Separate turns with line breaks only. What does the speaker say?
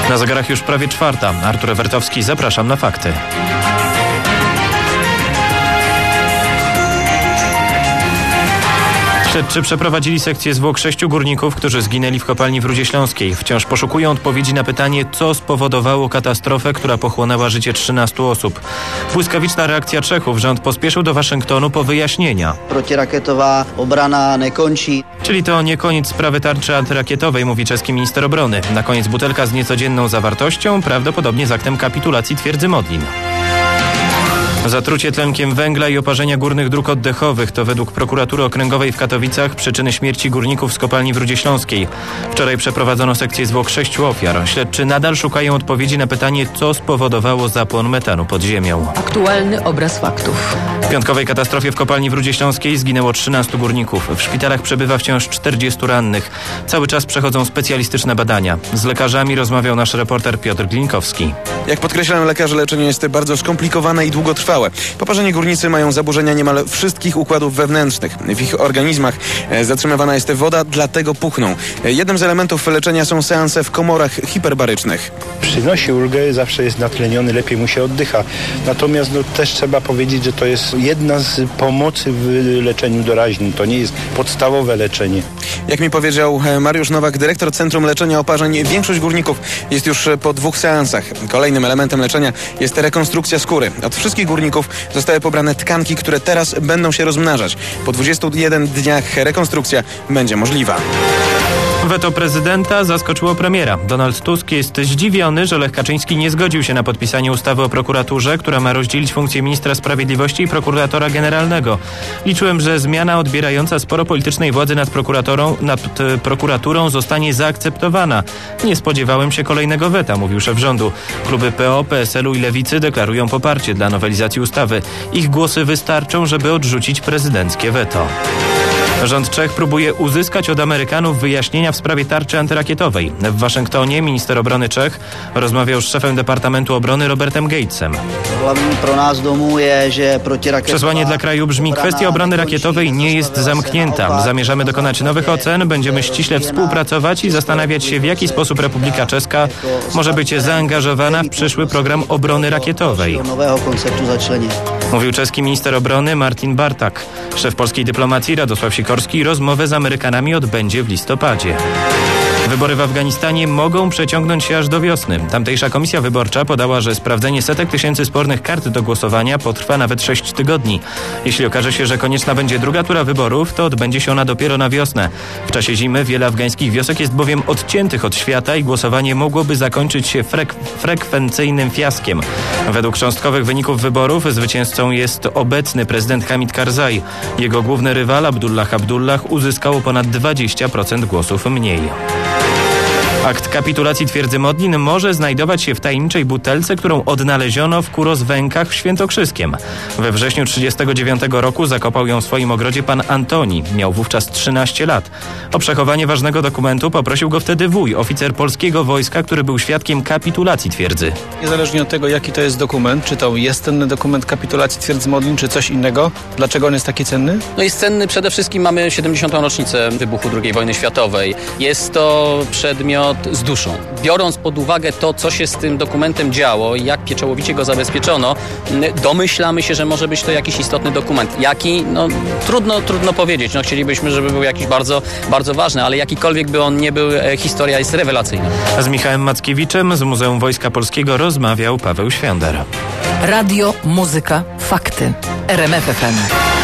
Na zegarach już prawie 4:00. Artur Ewertowski, zapraszam na fakty. Śledczy przeprowadzili sekcję zwłok 6 górników, którzy zginęli w kopalni w Rudzie Śląskiej. Wciąż poszukują odpowiedzi na pytanie, co spowodowało katastrofę, która pochłonęła życie 13 osób. Błyskawiczna reakcja Czechów. Rząd pospieszył do Waszyngtonu po wyjaśnienia.
Protirakietowa obrana nie kończy.
Czyli to nie koniec sprawy tarczy antyrakietowej, mówi czeski minister obrony. Na koniec butelka z niecodzienną zawartością, prawdopodobnie z aktem kapitulacji twierdzy Modlin. Zatrucie tlenkiem węgla i oparzenia górnych dróg oddechowych to według prokuratury okręgowej w Katowicach przyczyny śmierci górników z kopalni w Rudzie Śląskiej. Wczoraj przeprowadzono sekcję zwłok 6 ofiar. Śledczy nadal szukają odpowiedzi na pytanie, co spowodowało zapłon metanu pod ziemią.
Aktualny obraz faktów.
W piątkowej katastrofie w kopalni w Rudzie Śląskiej zginęło 13 górników. W szpitalach przebywa wciąż 40 rannych. Cały czas przechodzą specjalistyczne badania. Z lekarzami rozmawiał nasz reporter Piotr Glinkowski.
Jak podkreślają lekarze, leczenie jest bardzo skomplikowane i długotrwałe. Poparzeni górnicy mają zaburzenia niemal wszystkich układów wewnętrznych. W ich organizmach zatrzymywana jest woda, dlatego puchną. Jednym z elementów leczenia są seanse w komorach hiperbarycznych.
Przynosi ulgę, zawsze jest natleniony, lepiej mu się oddycha. Natomiast też trzeba powiedzieć, że to jest jedna z pomocy w leczeniu doraźnym. To nie jest podstawowe leczenie.
Jak mi powiedział Mariusz Nowak, dyrektor Centrum Leczenia Oparzeń, większość górników jest już po 2 seansach. Kolejnym elementem leczenia jest rekonstrukcja skóry. Od wszystkich górników zostały pobrane tkanki, które teraz będą się rozmnażać. Po 21 dniach rekonstrukcja będzie możliwa.
Weto prezydenta zaskoczyło premiera. Donald Tusk jest zdziwiony, że Lech Kaczyński nie zgodził się na podpisanie ustawy o prokuraturze, która ma rozdzielić funkcję ministra sprawiedliwości i prokuratora generalnego. Liczyłem, że zmiana odbierająca sporo politycznej władzy nad prokuraturą zostanie zaakceptowana. Nie spodziewałem się kolejnego weta, mówił szef rządu. Kluby PO, PSL-u i Lewicy deklarują poparcie dla nowelizacji ustawy. Ich głosy wystarczą, żeby odrzucić prezydenckie weto. Rząd Czech próbuje uzyskać od Amerykanów wyjaśnienia w sprawie tarczy antyrakietowej. W Waszyngtonie minister obrony Czech rozmawiał z szefem Departamentu Obrony Robertem Gatesem. Przesłanie dla kraju brzmi: kwestia obrony rakietowej nie jest zamknięta. Zamierzamy dokonać nowych ocen, będziemy ściśle współpracować i zastanawiać się, w jaki sposób Republika Czeska może być zaangażowana w przyszły program obrony rakietowej. Mówił czeski minister obrony Martin Bartak. Szef polskiej dyplomacji Radosław Sikorski rozmowę z Amerykanami odbędzie w listopadzie. Wybory w Afganistanie mogą przeciągnąć się aż do wiosny. Tamtejsza komisja wyborcza podała, że sprawdzenie setek tysięcy spornych kart do głosowania potrwa nawet 6 tygodni. Jeśli okaże się, że konieczna będzie druga tura wyborów, to odbędzie się ona dopiero na wiosnę. W czasie zimy wiele afgańskich wiosek jest bowiem odciętych od świata i głosowanie mogłoby zakończyć się frekwencyjnym fiaskiem. Według cząstkowych wyników wyborów zwycięzcą jest obecny prezydent Hamid Karzai. Jego główny rywal Abdullah Abdullah uzyskał ponad 20% głosów mniej. Akt kapitulacji twierdzy Modlin może znajdować się w tajemniczej butelce, którą odnaleziono w Kurozwękach w Świętokrzyskiem. We wrześniu 1939 roku zakopał ją w swoim ogrodzie pan Antoni. Miał wówczas 13 lat. O przechowanie ważnego dokumentu poprosił go wtedy wuj, oficer polskiego wojska, który był świadkiem kapitulacji twierdzy.
Niezależnie od tego, jaki to jest dokument, czy to jest cenny dokument kapitulacji twierdzy Modlin, czy coś innego, dlaczego on jest taki cenny?
No jest cenny, przede wszystkim mamy 70. rocznicę wybuchu II wojny światowej. Jest to przedmiot z duszą. Biorąc pod uwagę to, co się z tym dokumentem działo i jak pieczołowicie go zabezpieczono, domyślamy się, że może być to jakiś istotny dokument. Jaki? No trudno powiedzieć. No chcielibyśmy, żeby był jakiś bardzo, bardzo ważny, ale jakikolwiek by on nie był, historia jest rewelacyjna.
Z Michałem Mackiewiczem z Muzeum Wojska Polskiego rozmawiał Paweł Świąder.
Radio, muzyka, fakty. RMF FM.